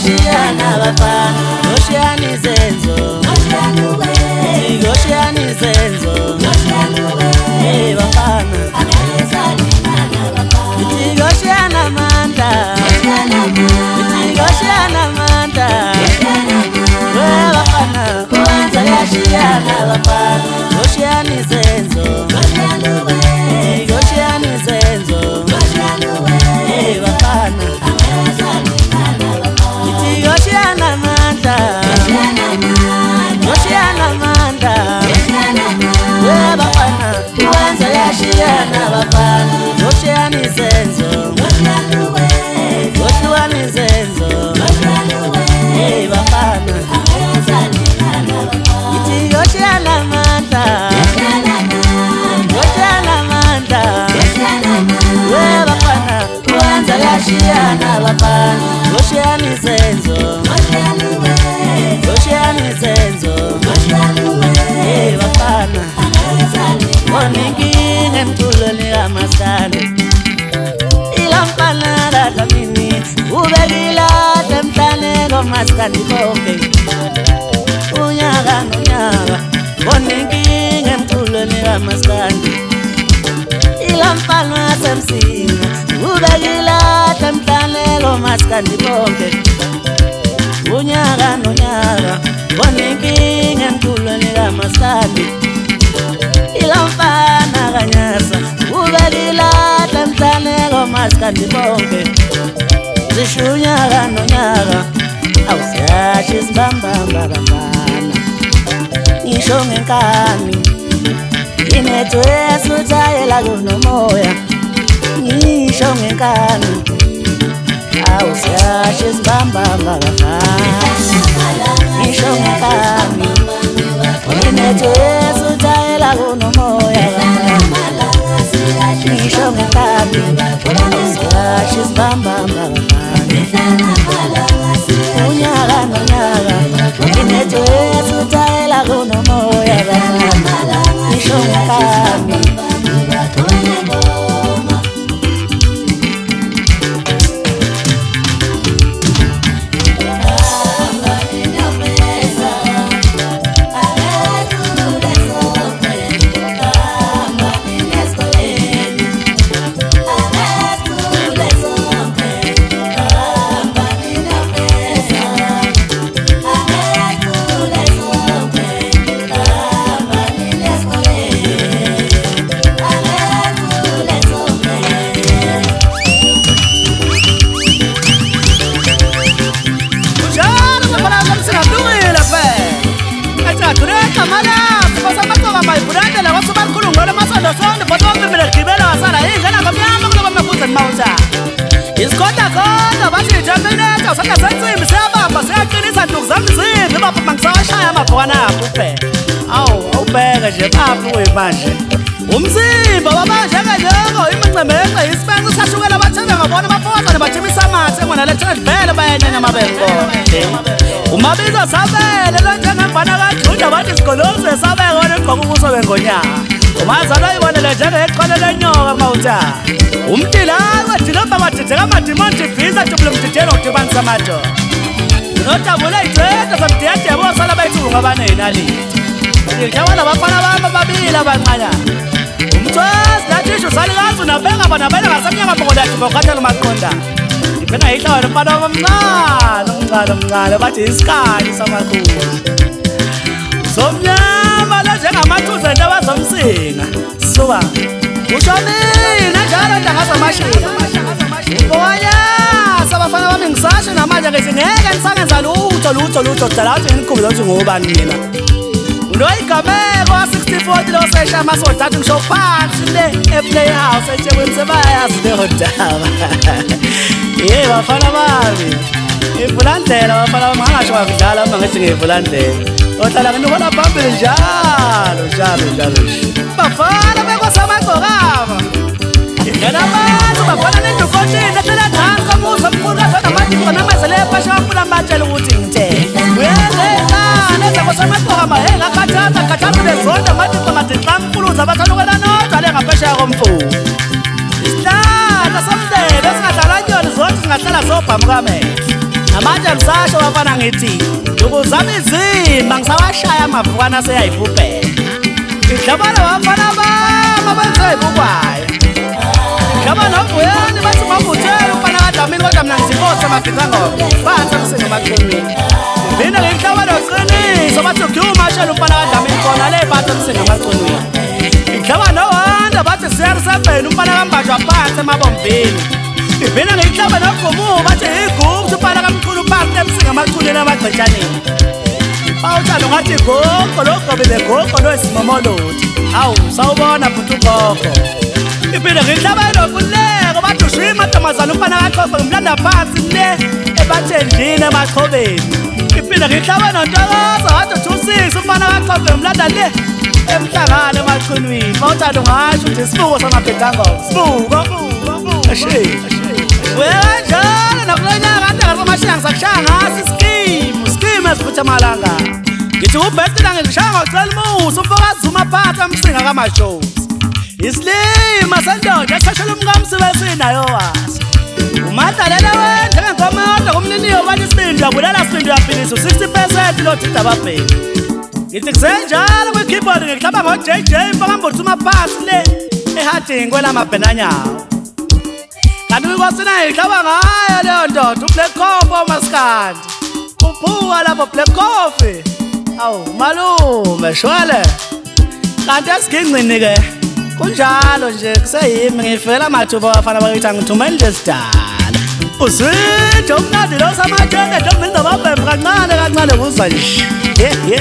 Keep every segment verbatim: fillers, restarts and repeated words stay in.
yashiyana bafana Yoshiyani zenzo Yoshiyani zenzo Hey bafana Yoshiyana manda Yoshiyana manda Hey bafana Kwanza yashiyana bafana Yoshiyani zenzo Yoshiyani zenzo Hey bafana Yoshiyana manda Yoshiyana manda Hey bafana Kwanza yashiyana bafana Yoshiyani zenzo Yoshiyani zenzo Hey bafana Yoshiyana manda Yoshiyana manda Hey bafana Kwanza yashiyana bafana Yoshiyani zenzo Yoshiyani zenzo Hey bafana Oningine mkuloni amaskani Ilampana rakamini Ubegila temtane gomaskani koke Unyaga nunyaga Oningine mkuloni amaskani Ilampana semsina Ubegila temtane gomaskani koke Unyaga nunyaga Oningine mkuloni amaskani Ilampana ganyasa Ubelila temtane gomaskani bonke Zishunyaga nonyaga Awusiyashi zibambamba bambana Nisho ngenkani Inethu esutayela kunomoya Nisho ngenkani Awusiyashi zibambamba bambana Nisho ngenkani Inethu esutayela kunomoya Nisho ngenkani Awusiyashi zibambamba Unyaga nonyaga Inethu esutayela kunomoya Nisho ngenkani Isikhoda khoda bathi njengenetha usanda sentsimi siyabamba siyaqinisa nduku zami zimbi bapha mangisawashaya amabhokana akho kuphela awu awubheka nje phambi kuwe manje umzimba wabanje kanjeko imincemece isibenqe sashukela bathenge ngabona bafozane bajimisa amathe ngona lethena vele bayenyenya amabeko umabizo sabele lo njengemfana kaJuda bathi isigolonze sabeke wona egqoka ubuso bengonyaka umazala ayibonele njengeqole lenyoka mawutha umtilawe dilamba wathetheka madimonti visa tubule mtithelo kudibanisa amajo notabula ithwetha samdiyadebo sala bayithunga abanenali ngiyabona bafana bami babili abancane umthwesi dathisho salikazi unabenga bona bena ngasamnyama bokodathi bokhathela maqonda iphena ihlawa mfana omncane omncane omncane bathi isikali samakhulu somnyama la njengamathuze nje abazomsinga suka ushonina njalo ndangasamashila ngoya sabafana bami ngisasho namanje ke singeke nisangenza lutho lutho lutho dala uthi ngikhumbula ukuthi ngobani mina unoyigameko sixty-four lo sesha masodathu ngisho phansi le eplay house etshebweni sebayazi leyo ndaba ye bafana bami ivulandlela bafana bami ngasho ngidlala uma ngithi ngivulandlela ohlala nginobona phambili njalo njalo njalo bafana bekosamagqokaba ngena abantu bafana nendokothini ethela dhanka musa mkhulu kathanda manje khona amazele phasha kakhulu amatshela ukuthi ngithele uyenzeka neza kosamagqokaba hey ngakhathanda khathanda lezonda manje manje xamkhuluza abathalukela nodwa le ngaphesheya komfuku isihlahla somdebe singadlala nyoni zonke singahlala sobhamu kamehlo Namanje ngisasho bafana ngithi ukuzama izimba ngisawashaya amavukana aseyayivubhela. Idlabana bafana bami abenze ibukwayo. Idlabana ovuyani bathi mavuthela umfana kaDlamini kodwa mina ngizinkosi amabhikango phansi emsinga emaqinweni. Mina ngihlabana oqiniso bathi ukhuluma shela umfana kaDlamini khona le phansi emsinga emaqinweni. Idlabana owanda bathi siyarisebheni umfana kambanjwa phansi emabombeni. Mina ngihlabana ogumu bathi igugu umfana kamkhulu phansi emsinga emaqinweni amagqetshaneni. Bawuthanda ngathi gogo lokugobile gogo losimamolothi. Hawu sawubona futhi ugogo. Iphinde ngihlabela kuleko bathi ushima ntombazana umfana kaXhosa ngimlanda phansi le ebathenjini emachobeni. Iphinde ngihlabela ntokozo wathi uthusisa umfana kaXhosa ngimlanda le emhlangano emaqinweni. Bawuthanda ngasho ukuthi isibuko samabhedango. Sibuko. Ashe. Wenjalo nakulonyaka kanti ngasemashiya ngisakushaya ngasi skimu. Skimu esiphutha amalanga. Ngithi ubhekile ngishaya ngocela umusa umfokazi uma phansi emsinga kaMashozi. Islima sendoda eshashela umkamsibesi nayo wasi. Umadlalela wena njengenkomodo kumniniyo wathi isibindi yabulela sibindi yaphilisa u-sixty percent lothida ababheki. Ngithi kusenjalo kwi-keyboard ngihlaba ngo-J J mfokambothi uma phansi le ehadingi kwelamabhenanyawo. Kanti kwikosina ngihlaba ngayo leyo ndoda uBlack Coffee omaskandi. Uphuka lapho Black Coffee. Awu malume shwele. Kanti esigingcini ke kunjalo nje kuseyimi ngifela amathuba abafana bakithi angithumeli nje sidala. Usitho umnandi lo samatshenge nje ngizama babhembe kancane kancane kuza nje. Ye ye.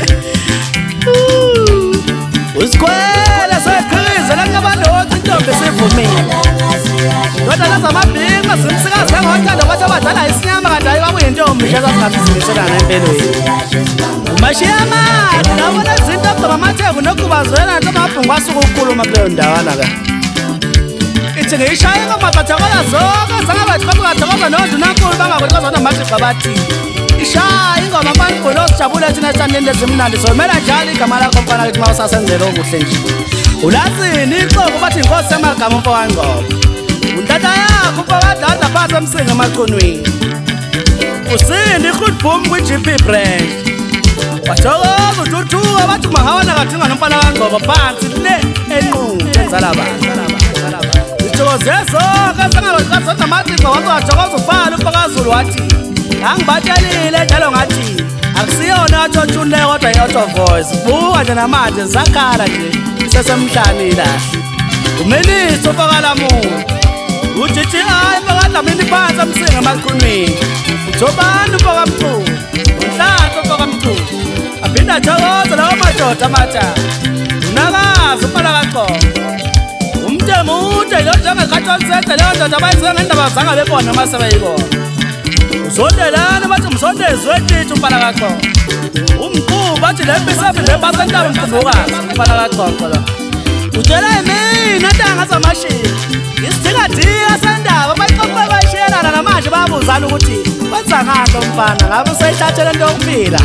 Usikwele seqhize langabantu intombi sivumile. Kodwa lazamabhinqa simsikazi ngothando bathi abadala isinyama kanti ayi kwakuyintombi nje zasingazimisela ngempelweni. Umashiyama ngabona izinto ababa amatheko nokubazwela nto mabhungu asuka ukukhuluma kuleyo ndawana ka. Ithi ngiyishaya ngomathathokola zonke zangabathi bakuthokoza nondunankulu bangakwenza zona manje babathi. Ishaya ingoma manje ngolo sijabule thina esithandeni lezimnandi somela njalo igama lakho mfana lithi mawusasenzela okuhle nje. Ulazini inhloko bathi inkosi emagama umfo wangqobo. Untata yakho mfakadlala phansi emsinga emaqinweni. Usindi ikhudboom kwi-G P brand. Wathokoza uthuthuka bathi mahawana kathinga nomfana kaNgcobo phansi le enqulu enzala abantu. Ithokoze zonke sengabathi namathixo wathokoza ufala umfakazulu wathi angibatshelile njalo ngathi akusiyona athothule kodwa i-auto voice. Buka nje namanje zakhala nje sesemhlani la. Uminister uFakalamuntu ujithi hayi mfakadlamini phansi emsinga emaqinweni. Uthobani uFakamthungu unhlanhla uFakamthungu aphinda athokoza lawo madoda amathathu. Unakazi umfana kaXhosa umtemude lo njengekhathonsete leyo ndoda abayize ngendaba zanga bebona uma sebeyibona. Usondelane bathi umsondezi wetithi umfana kaXhosa. Umqhubi bathi le mbisebi le basentaba mqhubukazi umfana kaXhosa la. Utshela mina ntanga zamashiya. Isidingadinga sendaba bayixoxe bayishiyelana namanje bayabuzana ukuthi kwenza ngakho mfana ngabe usayithathele into yokuphila.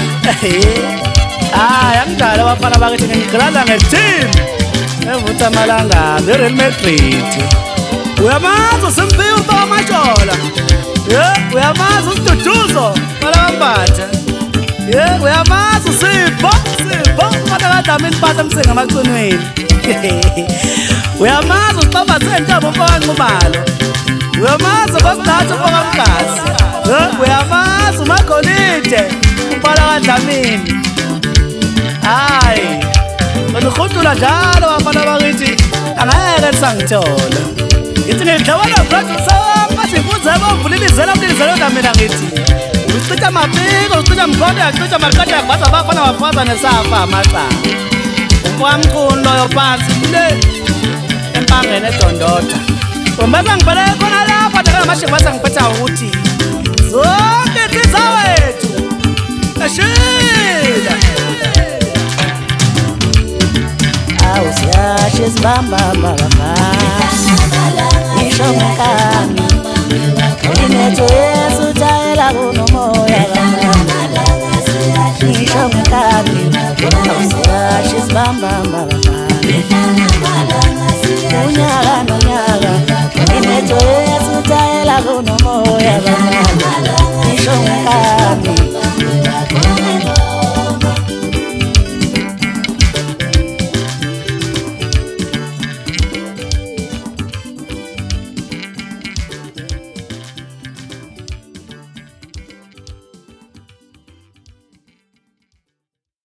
Hayi anginjalo abafana bakithi ngigqilana ngeteam evutha amalanga ngeReal Madrid. Uyamazi uSimphiwe uMajola. Ye uyamazi uSiduduzo balabambatha. Ye uyamazi uSipho Sipho mfana kaDlamini phansi emsinga emaqinweni. Uyamazi uXaba sentombi umfokaNxumalo. Uyamazi uKosinathi umfokaMgasi. Uyamazi uMagolide umfana kaDlamini. Hayi ngikhuthula njalo abafana bakithi angeke sangithola. Ngithi ngidlawala producer wami bathi kuze bavulile izela mlizelo mina ngithi ucitha amabiko ucitha mkhonto ucitha maqada yabaza abafana bafaza nesafa amacala. Umfowamkhulu loyo phansi le empangeni eDondoda. Umasa ngibhele khona lapha ndaka masheke basa ngiphetha ukuthi zonke insizwa wethu ashila. Awu siyashe sibamba baba.